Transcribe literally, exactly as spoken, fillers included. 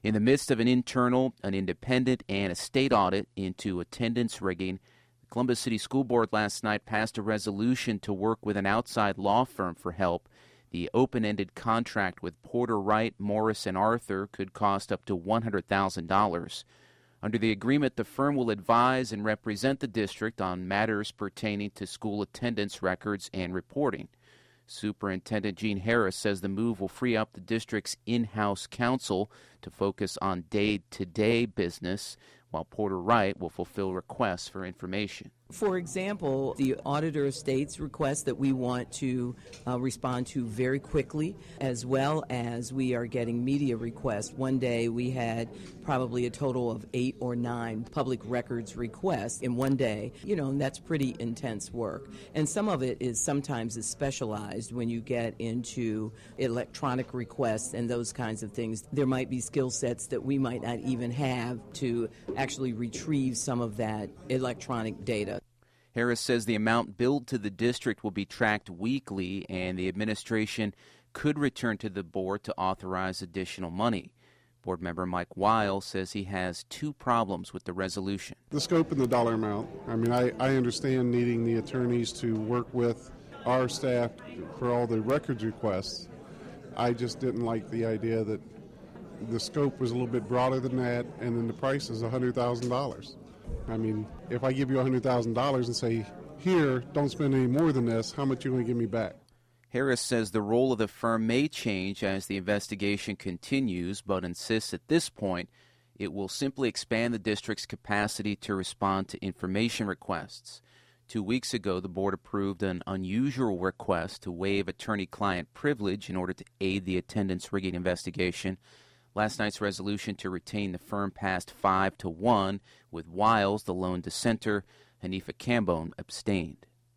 In the midst of an internal, an independent, and a state audit into attendance rigging, the Columbus City School Board last night passed a resolution to work with an outside law firm for help. The open-ended contract with Porter Wright, Morris, and Arthur could cost up to one hundred thousand dollars. Under the agreement, the firm will advise and represent the district on matters pertaining to school attendance records and reporting. Superintendent Gene Harris says the move will free up the district's in-house counsel to focus on day-to-day business, while Porter Wright will fulfill requests for information. For example, the auditor states requests that we want to uh, respond to very quickly, as well as we are getting media requests. One day we had probably a total of eight or nine public records requests in one day. You know, and that's pretty intense work. And some of it is sometimes is specialized when you get into electronic requests and those kinds of things. There might be skill sets that we might not even have to actually retrieve some of that electronic data. Harris says the amount billed to the district will be tracked weekly, and the administration could return to the board to authorize additional money. Board member Mike Weil says he has two problems with the resolution. The scope and the dollar amount. I mean, I, I understand needing the attorneys to work with our staff for all the records requests. I just didn't like the idea that the scope was a little bit broader than that, and then the price is one hundred thousand dollars. I mean, if I give you one hundred thousand dollars and say, here, don't spend any more than this, how much are you going to give me back? Harris says the role of the firm may change as the investigation continues, but insists at this point it will simply expand the district's capacity to respond to information requests. Two weeks ago, the board approved an unusual request to waive attorney-client privilege in order to aid the attendance rigging investigation. Last night's resolution to retain the firm passed five to one, with Wiles the lone dissenter. Hanifa Cambone abstained.